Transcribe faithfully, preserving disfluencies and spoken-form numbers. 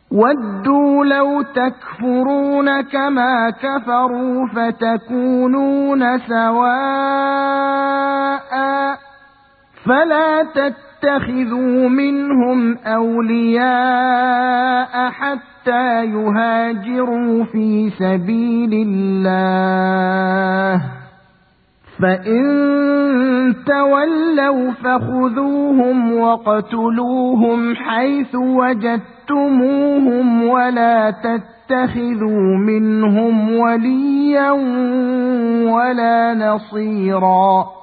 وَدُّوا لَوْ تَكْفُرُونَ كَمَا كَفَرُوا فَتَكُونُونَ سَوَاءً فَلَا تَتَّخِذُوا مِنْهُمْ أَوْلِيَاءَ حَتَّى يُهَاجِرُوا فِي سَبِيلِ اللَّهِ فَإِن تَوَلَّوْا فَخُذُوهُمْ وَاقْتُلُوهُمْ حَيْثُ وَجَدتُّمُوهُمْ وَلَا تَتَّخِذُوا مِنْهُمْ وَلِيًّا وَلَا نَصِيرًا.